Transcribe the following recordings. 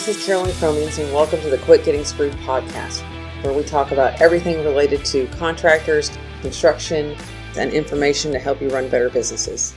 this is Carolyn Cromings, and welcome to the Quit Getting Screwed podcast, where we talk about everything related to contractors, construction, and information to help you run better businesses.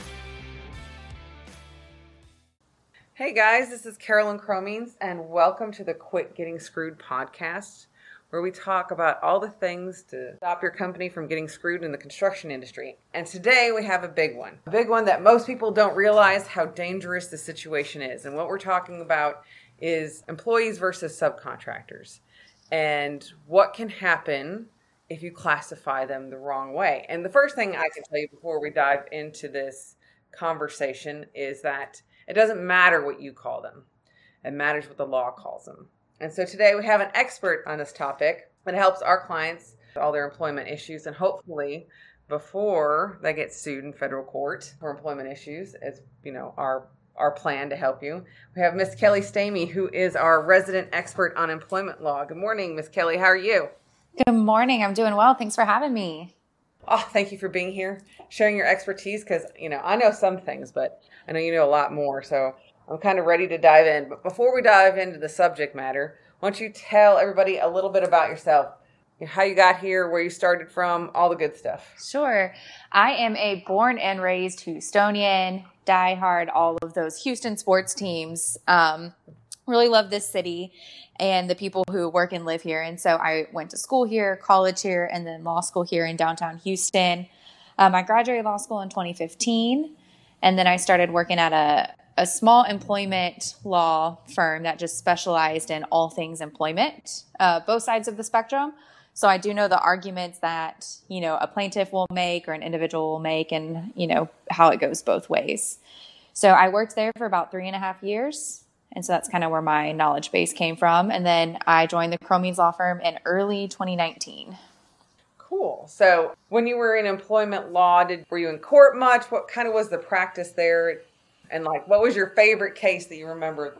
Hey guys, this is Carolyn Cromings, and welcome to the Quit Getting Screwed podcast, where we talk about all the things to stop your company from getting screwed in the construction industry. And today we have a big one that most people don't realize how dangerous the situation is. And what we're talking about is employees versus subcontractors and what can happen if you classify them the wrong way. And the first thing I can tell you before we dive into this conversation is that it doesn't matter what you call them. It matters what the law calls them. And so today we have an expert on this topic that helps our clients with all their employment issues, and hopefully before they get sued in federal court for employment issues, as you know, our plan to help you. We have Miss Kelly Stamey, who is our resident expert on employment law. Good morning, Miss Kelly. How are you? Good morning. I'm doing well. Thanks for having me. Oh, thank you for being here, sharing your expertise, because I know some things, but I know you know a lot more. So I'm kind of ready to dive in. But before we dive into the subject matter, why don't you tell everybody a little bit about yourself, how you got here, where you started from, all the good stuff. Sure. I am a born and raised Houstonian, diehard, all of those Houston sports teams. Really love this city and the people who work and live here. And so I went to school here, college here, and then law school here in downtown Houston. I graduated law school in 2015, and then I started working at a small employment law firm that just specialized in all things employment, both sides of the spectrum. So I do know the arguments that, a plaintiff will make or an individual will make, and, how it goes both ways. So I worked there for about 3.5 years. And so that's kind of where my knowledge base came from. And then I joined the Cromings Law Firm in early 2019. Cool. So when you were in employment law, were you in court much? What kind of was the practice there? And what was your favorite case that you remember?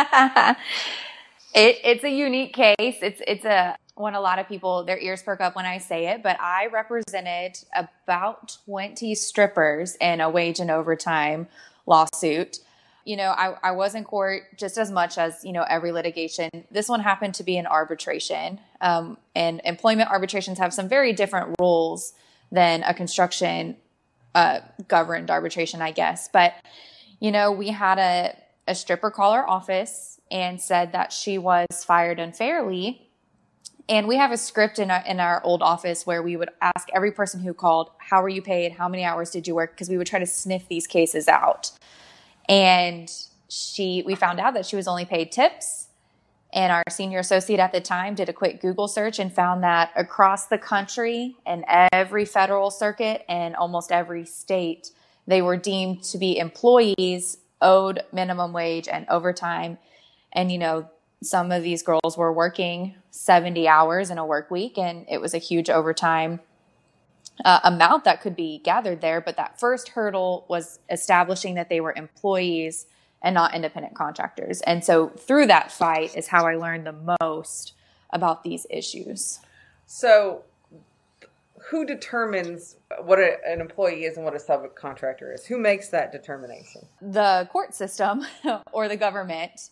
It's a unique case. It's a one a lot of people, their ears perk up when I say it, but I represented about 20 strippers in a wage and overtime lawsuit. I was in court just as much as, every litigation. This one happened to be an arbitration. And employment arbitrations have some very different rules than a construction governed arbitration, I guess. But we had a stripper call our office and said that she was fired unfairly. And we have a script in our old office where we would ask every person who called, how were you paid? How many hours did you work? Because we would try to sniff these cases out. And we found out that she was only paid tips. And our senior associate at the time did a quick Google search and found that across the country and every federal circuit and almost every state, they were deemed to be employees owed minimum wage and overtime. And, some of these girls were working 70 hours in a work week, and it was a huge overtime amount that could be gathered there. But that first hurdle was establishing that they were employees and not independent contractors. And so through that fight is how I learned the most about these issues. So who determines what an employee is and what a subcontractor is? Who makes that determination? The court system or the government.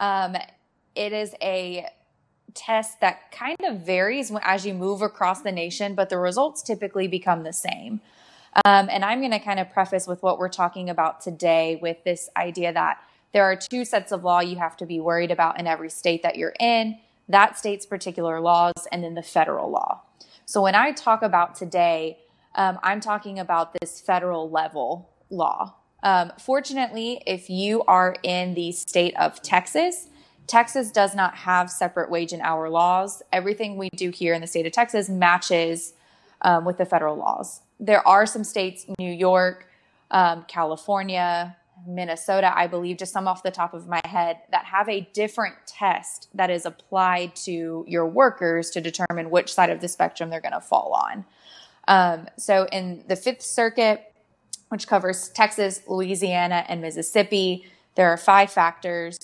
It is a test that kind of varies as you move across the nation, but the results typically become the same. And I'm going to kind of preface with what we're talking about today with this idea that there are two sets of law you have to be worried about in every state that you're in, that state's particular laws, and then the federal law. So when I talk about today, I'm talking about this federal level law. Fortunately, if you are in the state of Texas, Texas does not have separate wage and hour laws. Everything we do here in the state of Texas matches with the federal laws. There are some states, New York, California, Minnesota, I believe, just some off the top of my head, that have a different test that is applied to your workers to determine which side of the spectrum they're going to fall on. So in the Fifth Circuit, which covers Texas, Louisiana, and Mississippi, there are 5 factors.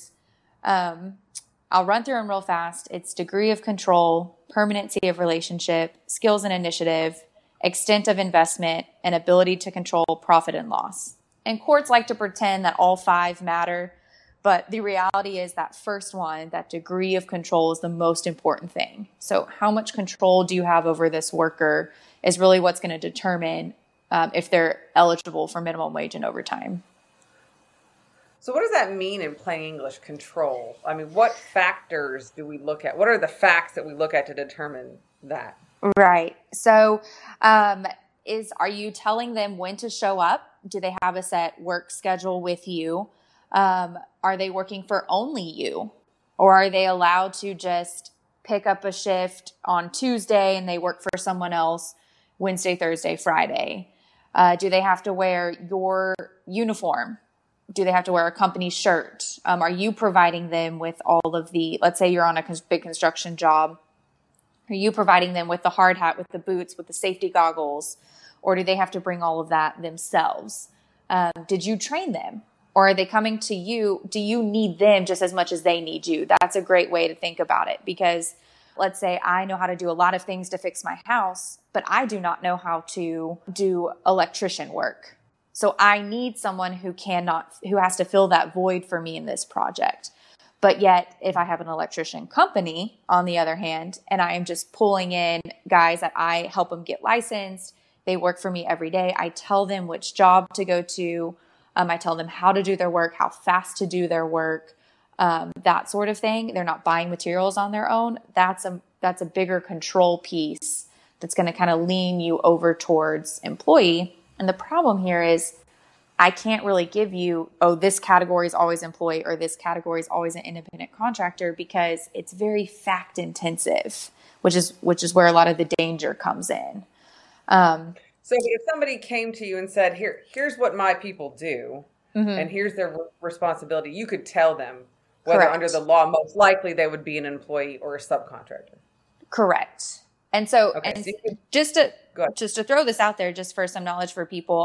I'll run through them real fast. It's degree of control, permanency of relationship, skills and initiative, extent of investment, and ability to control profit and loss. And courts like to pretend that all 5 matter, But the reality is that first one, that degree of control, is the most important thing. So how much control do you have over this worker is really what's going to determine if they're eligible for minimum wage and overtime. So what does that mean in plain English, control? I mean, what factors do we look at? What are the facts that we look at to determine that? Right. So are you telling them when to show up? Do they have a set work schedule with you? Are they working for only you? Or are they allowed to just pick up a shift on Tuesday and they work for someone else Wednesday, Thursday, Friday? Do they have to wear your uniform? Do they have to wear a company shirt? Are you providing them with all of let's say you're on a big construction job. Are you providing them with the hard hat, with the boots, with the safety goggles? Or do they have to bring all of that themselves? Did you train them? Or are they coming to you? Do you need them just as much as they need you? That's a great way to think about it, because let's say I know how to do a lot of things to fix my house, but I do not know how to do electrician work. So I need someone who has to fill that void for me in this project. But yet, if I have an electrician company, on the other hand, and I am just pulling in guys that I help them get licensed, they work for me every day. I tell them which job to go to. I tell them how to do their work, how fast to do their work, that sort of thing. They're not buying materials on their own. That's a bigger control piece that's going to kind of lean you over towards employee. And the problem here is I can't really give you, this category is always employee or this category is always an independent contractor, because it's very fact intensive, which is where a lot of the danger comes in. So if somebody came to you and said, here's what my people do, and here's their responsibility, you could tell them whether Correct. Under the law, most likely they would be an employee or a subcontractor. Correct. And so, Okay, and so just to throw this out there, just for some knowledge for people,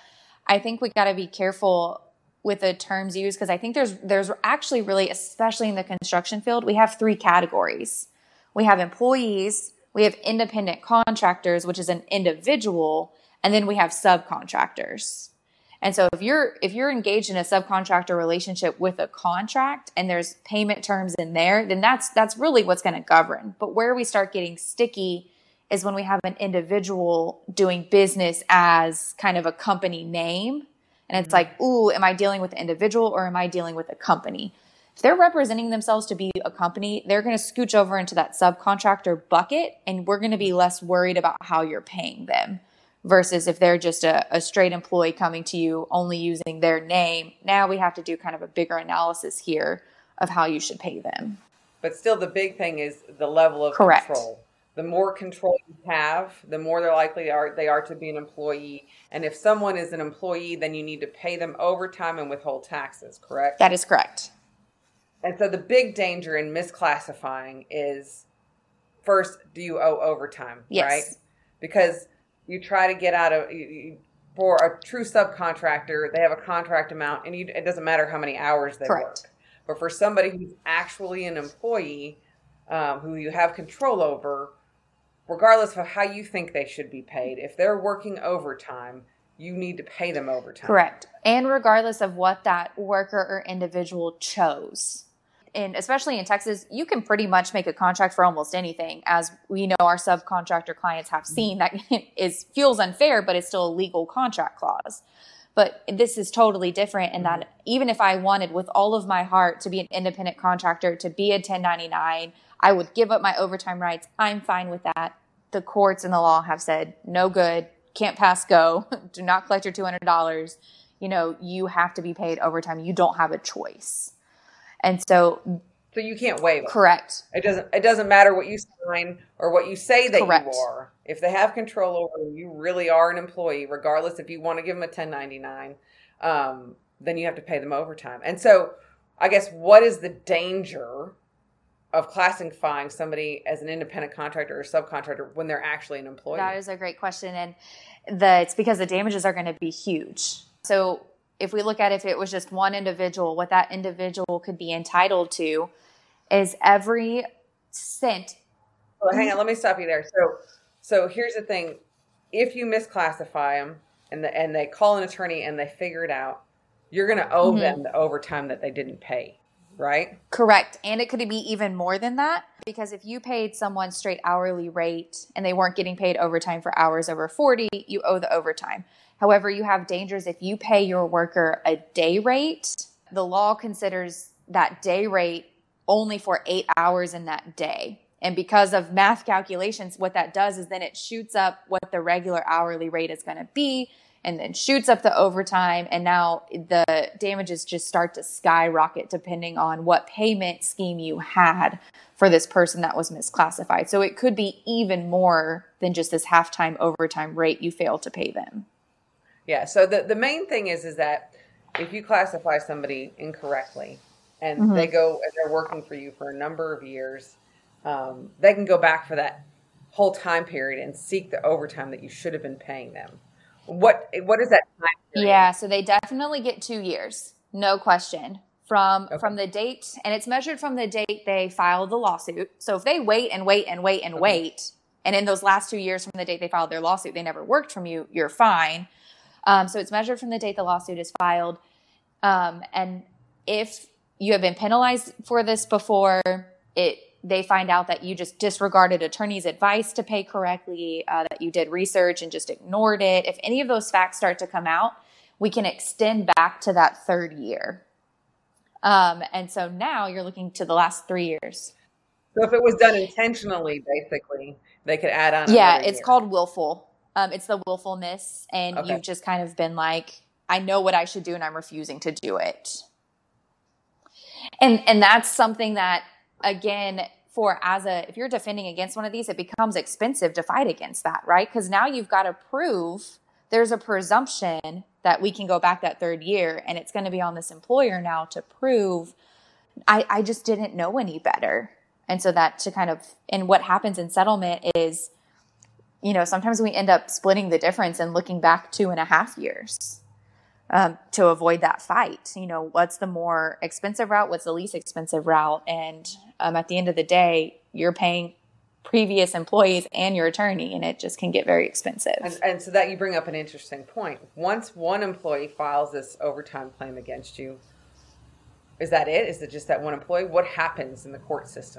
I think we got to be careful with the terms used, because I think there's actually really, especially in the construction field, we have 3 categories. We have employees, we have independent contractors, which is an individual, and then we have subcontractors. And so if you're engaged in a subcontractor relationship with a contract and there's payment terms in there, then that's really what's going to govern. But where we start getting sticky is when we have an individual doing business as kind of a company name. And it's like, ooh, am I dealing with an individual or am I dealing with a company? If they're representing themselves to be a company, they're going to scooch over into that subcontractor bucket, and we're going to be less worried about how you're paying them. Versus if they're just a straight employee coming to you only using their name, now we have to do kind of a bigger analysis here of how you should pay them. But still, the big thing is the level of Correct. control. The more control you have, the more they're likely they are to be an employee. And if someone is an employee, then you need to pay them overtime and withhold taxes, correct? That is correct. And so the big danger in misclassifying is, first, do you owe overtime, Yes. right? Because you try to get out of, for a true subcontractor, they have a contract amount, and it doesn't matter how many hours they Correct. work. But for somebody who's actually an employee, who you have control over, regardless of how you think they should be paid, if they're working overtime, you need to pay them overtime. Correct. And regardless of what that worker or individual chose. And especially in Texas, you can pretty much make a contract for almost anything. As we know, our subcontractor clients have seen that feels unfair, but it's still a legal contract clause. But this is totally different in that even if I wanted with all of my heart to be an independent contractor, to be a 1099, I would give up my overtime rights. I'm fine with that. The courts and the law have said, no good, can't pass go, do not collect your $200. You have to be paid overtime. You don't have a choice. And so you can't waive it. Correct. It doesn't matter what you sign or what you say that Correct. you are. If they have control over you, you really are an employee, regardless if you want to give them a 1099, then you have to pay them overtime. And so I guess what is the danger of classifying somebody as an independent contractor or subcontractor when they're actually an employee? That is a great question. And it's because the damages are going to be huge. So if we look at if it was just one individual, what that individual could be entitled to is every cent. Well, hang on, let me stop you there. So here's the thing. If you misclassify them and they call an attorney and they figure it out, you're going to owe them the overtime that they didn't pay, right? Correct. And it could be even more than that, because if you paid someone straight hourly rate and they weren't getting paid overtime for hours over 40, you owe the overtime. However, you have dangers if you pay your worker a day rate. The law considers that day rate only for 8 hours in that day. And because of math calculations, what that does is then it shoots up what the regular hourly rate is going to be, and then shoots up the overtime. And now the damages just start to skyrocket depending on what payment scheme you had for this person that was misclassified. So it could be even more than just this halftime overtime rate you failed to pay them. Yeah. So the main thing is that if you classify somebody incorrectly and they go and they're working for you for a number of years, they can go back for that whole time period and seek the overtime that you should have been paying them. What is that time period? Yeah, so they definitely get 2 years, no question, from the date, and it's measured from the date they filed the lawsuit. So if they wait and wait and wait and wait, and in those last 2 years from the date they filed their lawsuit, they never worked from you, you're fine. So it's measured from the date the lawsuit is filed. And if you have been penalized for this before, they find out that you just disregarded attorney's advice to pay correctly, that you did research and just ignored it. If any of those facts start to come out, we can extend back to that third year. And so now you're looking to the last 3 years. So if it was done intentionally, basically, they could add on. Yeah, it's called willful. It's the willfulness. And you've just kind of been like, I know what I should do and I'm refusing to do it. And that's something that, again, if you're defending against one of these, it becomes expensive to fight against that, right? Because now you've got to prove there's a presumption that we can go back that third year, and it's going to be on this employer now to prove I just didn't know any better. And so and what happens in settlement is, sometimes we end up splitting the difference and looking back 2.5 years. To avoid that fight. What's the more expensive route? What's the least expensive route? And at the end of the day, you're paying previous employees and your attorney, and it just can get very expensive. And so that you bring up an interesting point. Once one employee files this overtime claim against you, is that it? Is it just that one employee? What happens in the court system?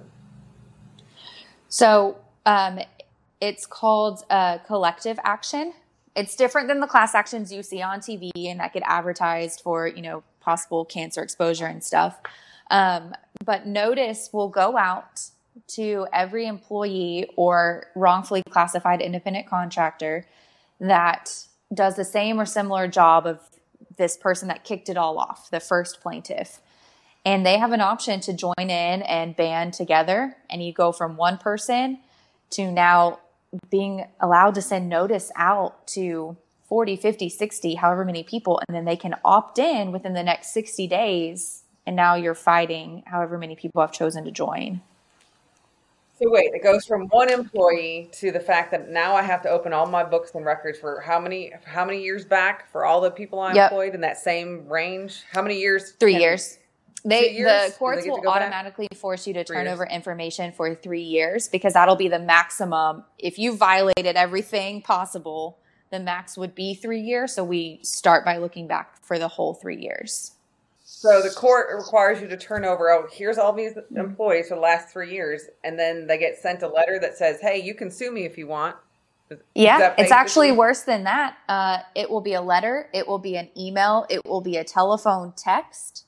So it's called collective action. It's different than the class actions you see on TV and that get advertised for, possible cancer exposure and stuff. But notice will go out to every employee or wrongfully classified independent contractor that does the same or similar job of this person that kicked it all off, the first plaintiff. And they have an option to join in and band together. And you go from one person to now being allowed to send notice out to 40, 50, 60, however many people, and then they can opt in within the next 60 days, and now you're fighting however many people have chosen to join. So wait, it goes from one employee to the fact that now I have to open all my books and records for how many years back for all the people I employed in that same range? How many years? 3 years. The courts will automatically force you to turn over information for 3 years, because that'll be the maximum. If you violated everything possible, the max would be 3 years. So we start by looking back for the whole 3 years. So the court requires you to turn over, here's all these employees for the last 3 years. And then they get sent a letter that says, hey, you can sue me if you want. Yeah, it's actually worse than that. It will be a letter. It will be an email. It will be a telephone text.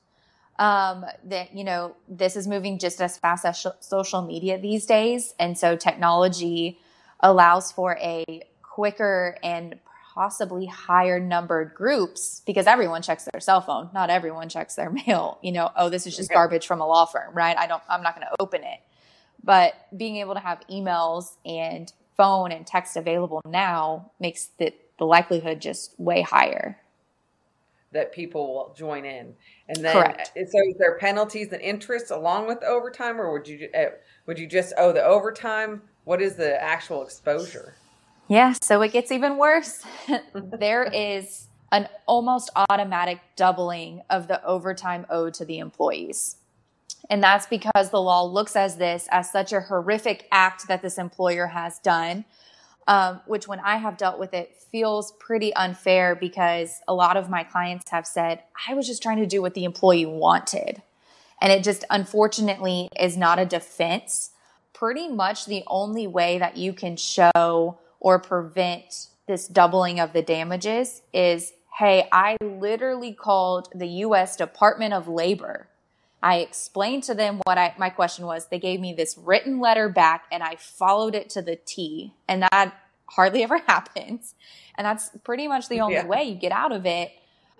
This is moving just as fast as social media these days. And so technology allows for a quicker and possibly higher numbered groups, because everyone checks their cell phone. Not everyone checks their mail. This is just garbage from a law firm, right? I'm not going to open it. But being able to have emails and phone and text available now makes the likelihood just way higher that people will join in. And then, correct. So is there penalties and interest along with the overtime, or would you just owe the overtime? What is the actual exposure? Yeah, so it gets even worse. There is an almost automatic doubling of the overtime owed to the employees. And that's because the law looks at this as such a horrific act that this employer has done. which when I have dealt with it feels pretty unfair because a lot of my clients have said, I was just trying to do what the employee wanted. And it just unfortunately is not a defense. Pretty much the only way that you can show or prevent this doubling of the damages is, hey, I literally called the U.S. Department of Labor. I explained to them what my question was. They gave me this written letter back and I followed it to the T. And that hardly ever happens. And that's pretty much the only way you get out of it.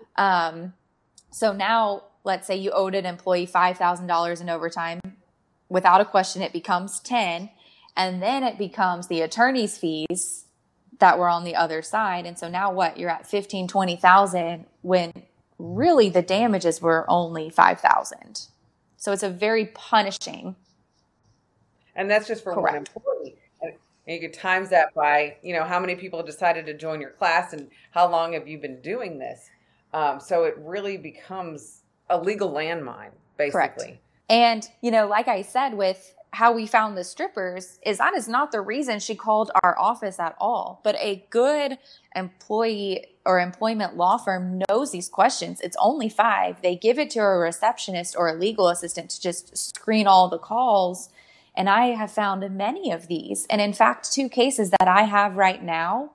So now, let's say you owed an employee $5,000 in overtime. Without a question, it becomes 10. And then it becomes the attorney's fees that were on the other side. And so now what? You're at 15, 20,000 when really the damages were only 5,000. So it's a very punishing. And that's just for one employee. And you could times that by, how many people decided to join your class and how long have you been doing this? So it really becomes a legal landmine, basically. Correct. And, like I said, with how we found the strippers that is not the reason she called our office at all. But a good employee or employment law firm knows these questions. It's only 5. They give it to a receptionist or a legal assistant to just screen all the calls. And I have found many of these. And in fact, 2 cases that I have right now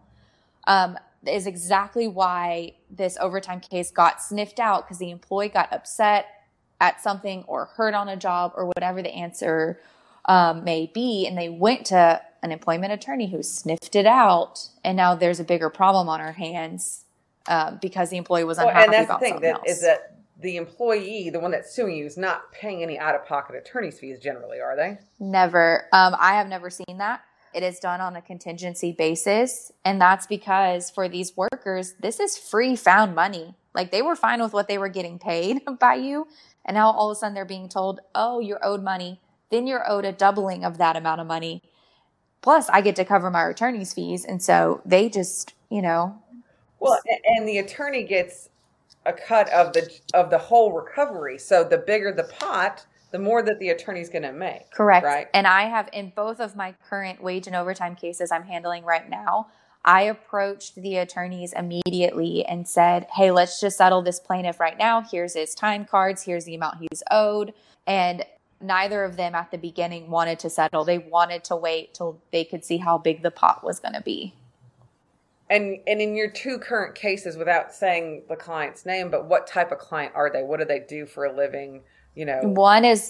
is exactly why this overtime case got sniffed out, because the employee got upset at something or hurt on a job or whatever the answer may be. And they went to an employment attorney who sniffed it out. And now there's a bigger problem on our hands because the employee was unhappy about something else. And that's the thing, is that the employee, the one that's suing you, is not paying any out-of-pocket attorney's fees generally, are they? Never. I have never seen that. It is done on a contingency basis. And that's because for these workers, this is free found money. Like, they were fine with what they were getting paid by you. And now all of a sudden they're being told, oh, you're owed money. Then you're owed a doubling of that amount of money. Plus, I get to cover my attorney's fees. And so they just, Well, and the attorney gets a cut of the whole recovery. So the bigger the pot, the more that the attorney's going to make. Correct. Right? And I have, in both of my current wage and overtime cases I'm handling right now, I approached the attorneys immediately and said, hey, let's just settle this plaintiff right now. Here's his time cards. Here's the amount he's owed. And neither of them at the beginning wanted to settle. They wanted to wait till they could see how big the pot was going to be. And in your 2 current cases, without saying the client's name, but what type of client are they? What do they do for a living? One is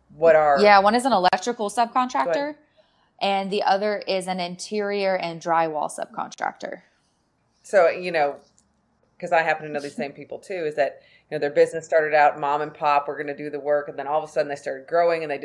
an electrical subcontractor. And the other is an interior and drywall subcontractor. So, because I happen to know these same people too, is that, their business started out mom and pop, we're going to do the work. And then all of a sudden they started growing and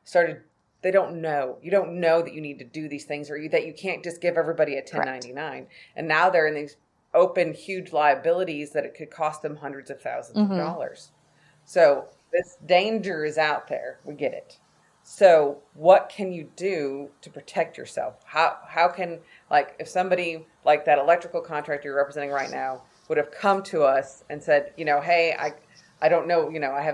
they don't know. You don't know that you need to do these things or that you can't just give everybody a 1099. Correct. And now they're in these open, huge liabilities that it could cost them hundreds of thousands of dollars. So this danger is out there. We get it. So what can you do to protect yourself? How can, if somebody like that electrical contractor you're representing right now would have come to us and said, hey, I don't know,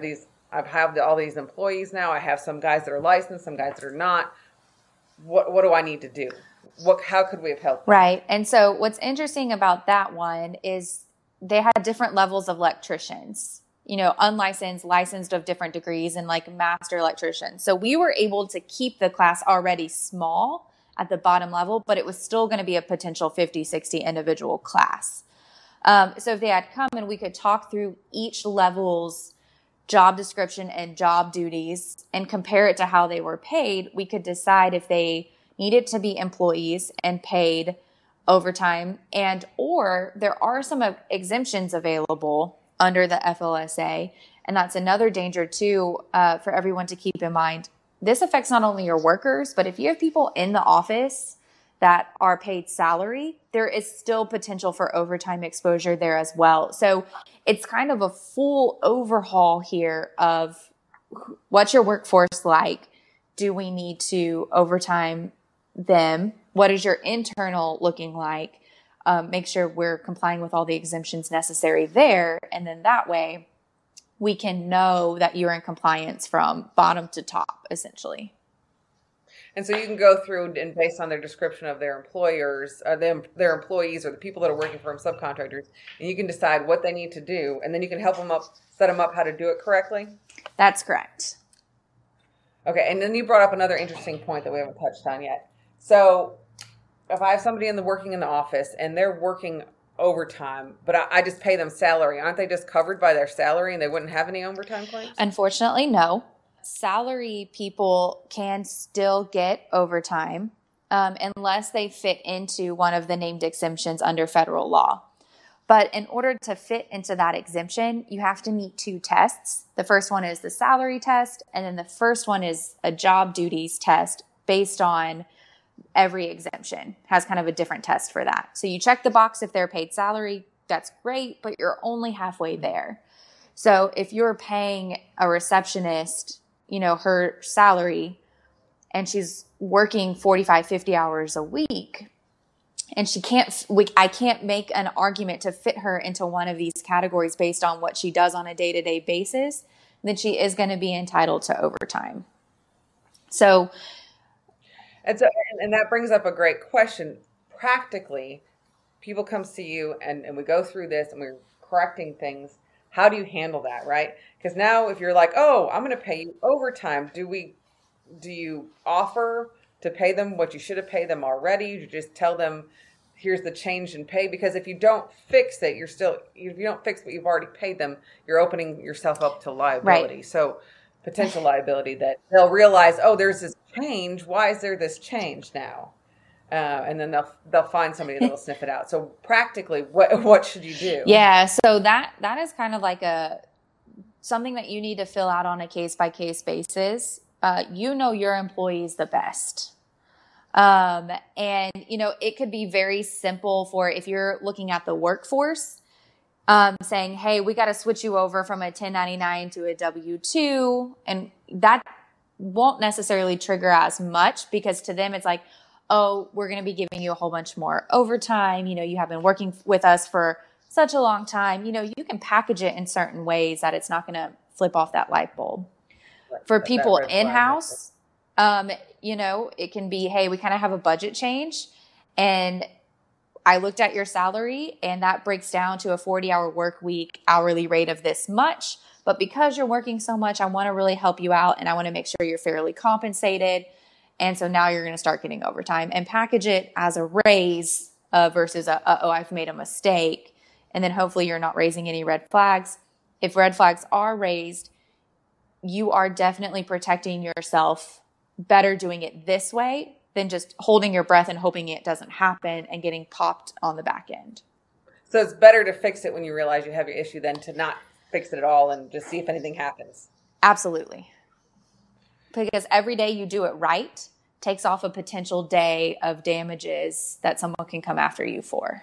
I have all these employees now. I have some guys that are licensed, some guys that are not. What do I need to do? How could we have helped them? Right. And so what's interesting about that one is they had different levels of electricians. Unlicensed, licensed of different degrees, and master electricians. So we were able to keep the class already small at the bottom level, but it was still going to be a potential 50, 60 individual class. So if they had come and we could talk through each level's job description and job duties and compare it to how they were paid, we could decide if they needed to be employees and paid overtime, or there are some exemptions available under the FLSA. And that's another danger too, for everyone to keep in mind. This affects not only your workers, but if you have people in the office that are paid salary, there is still potential for overtime exposure there as well. So it's kind of a full overhaul here of what's your workforce like? Do we need to overtime them? What is your internal looking like? Make sure we're complying with all the exemptions necessary there. And then that way we can know that you're in compliance from bottom to top, essentially. And so you can go through and based on their description of their employers, their employees or the people that are working for them, subcontractors, and you can decide what they need to do, and then you can help them set them up how to do it correctly. That's correct. Okay, and then you brought up another interesting point that we haven't touched on yet. So if I have somebody working in the office and they're working overtime, but I just pay them salary, aren't they just covered by their salary and they wouldn't have any overtime claims? Unfortunately, no. Salary people can still get overtime unless they fit into one of the named exemptions under federal law. But in order to fit into that exemption, you have to meet 2 tests. The first one is the salary test, and then the first one is a job duties test based on every exemption. Has kind of a different test for that. So you check the box if they're paid salary, that's great, but you're only halfway there. So if you're paying a receptionist, her salary, and she's working 45, 50 hours a week, and I can't make an argument to fit her into one of these categories based on what she does on a day-to-day basis, then she is going to be entitled to overtime. So, and that brings up a great question. Practically, people come see you and we go through this and we're correcting things. How do you handle that, right? Because now if you're like, oh, I'm going to pay you overtime, do you offer to pay them what you should have paid them already? You just tell them, here's the change in pay? Because if you don't fix it, if you don't fix what you've already paid them, you're opening yourself up to liability. Right. So potential liability that they'll realize, oh, there's this change. Why is there this change now? And then they'll find somebody that will sniff it out. So practically, what should you do? Yeah, so that is kind of like something that you need to fill out on a case-by-case basis. Your employees the best. And, it could be very simple for if you're looking at the workforce, saying, hey, we got to switch you over from a 1099 to a W-2. And that won't necessarily trigger as much because to them it's like, oh, we're going to be giving you a whole bunch more overtime. You have been working with us for such a long time. You can package it in certain ways that it's not going to flip off that light bulb. For people in-house, it can be, hey, we kind of have a budget change and I looked at your salary and that breaks down to a 40-hour work week hourly rate of this much. But because you're working so much, I want to really help you out and I want to make sure you're fairly compensated. And so now you're going to start getting overtime and package it as a raise versus I've made a mistake. And then hopefully you're not raising any red flags. If red flags are raised, you are definitely protecting yourself better doing it this way than just holding your breath and hoping it doesn't happen and getting popped on the back end. So it's better to fix it when you realize you have your issue than to not fix it at all and just see if anything happens. Absolutely. Because every day you do it right takes off a potential day of damages that someone can come after you for.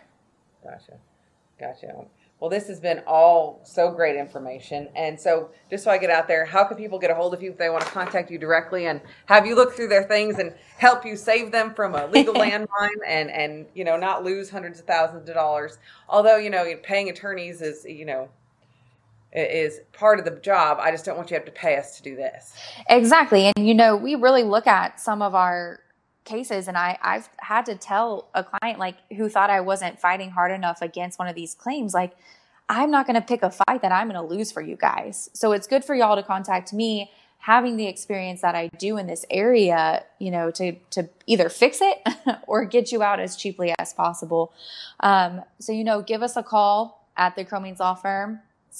Gotcha. Well, this has been all so great information. And so just so I get out there, how can people get a hold of you if they want to contact you directly and have you look through their things and help you save them from a legal landmine and not lose hundreds of thousands of dollars? Although, paying attorneys is part of the job. I just don't want you to have to pay us to do this. Exactly. And, we really look at some of our cases and I've had to tell a client who thought I wasn't fighting hard enough against one of these claims, I'm not going to pick a fight that I'm going to lose for you guys. So it's good for y'all to contact me, having the experience that I do in this area, to either fix it or get you out as cheaply as possible. So, give us a call at the Cromings Law Firm,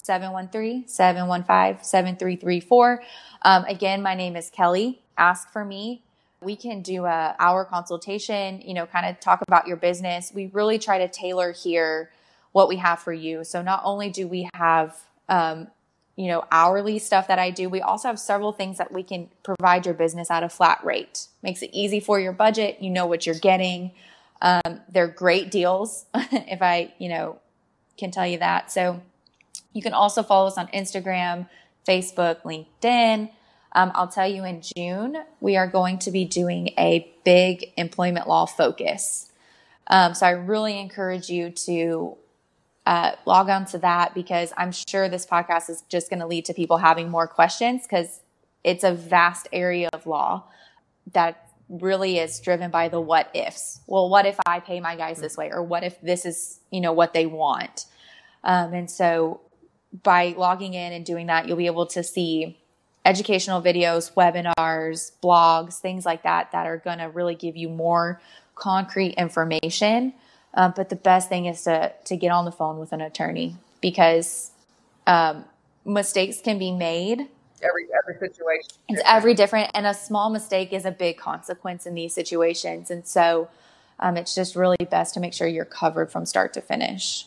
713-715-7334. Again, my name is Kelly. Ask for me. We can do a hour consultation, kind of talk about your business. We really try to tailor here what we have for you. So not only do we have, hourly stuff that I do, we also have several things that we can provide your business at a flat rate. Makes it easy for your budget. You know what you're getting. They're great deals if I, can tell you that. So you can also follow us on Instagram, Facebook, LinkedIn. I'll tell you in June, we are going to be doing a big employment law focus. So I really encourage you to log on to that because I'm sure this podcast is just going to lead to people having more questions because it's a vast area of law that really is driven by the what ifs. Well, what if I pay my guys this way? Or what if this is, what they want? And so by logging in and doing that, you'll be able to see educational videos, webinars, blogs, things like that are going to really give you more concrete information. But the best thing is to get on the phone with an attorney, because mistakes can be made. Every situation. It's every different, and a small mistake is a big consequence in these situations. And so it's just really best to make sure you're covered from start to finish.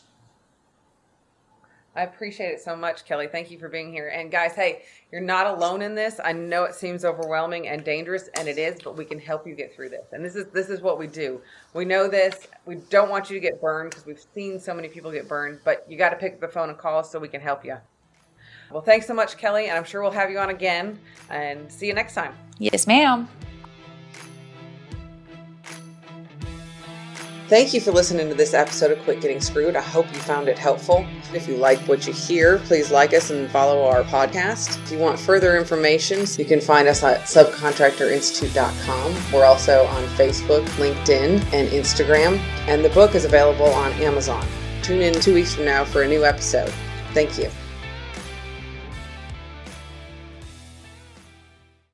I appreciate it so much, Kelly. Thank you for being here. And guys, hey, you're not alone in this. I know it seems overwhelming and dangerous, and it is, but we can help you get through this. And this is what we do. We know this. We don't want you to get burned, because we've seen so many people get burned, but you got to pick up the phone and call us so we can help you. Well, thanks so much, Kelly, and I'm sure we'll have you on again, and see you next time. Yes, ma'am. Thank you for listening to this episode of Quit Getting Screwed. I hope you found it helpful. If you like what you hear, please like us and follow our podcast. If you want further information, you can find us at subcontractorinstitute.com. We're also on Facebook, LinkedIn, and Instagram, and the book is available on Amazon. Tune in 2 weeks from now for a new episode. Thank you.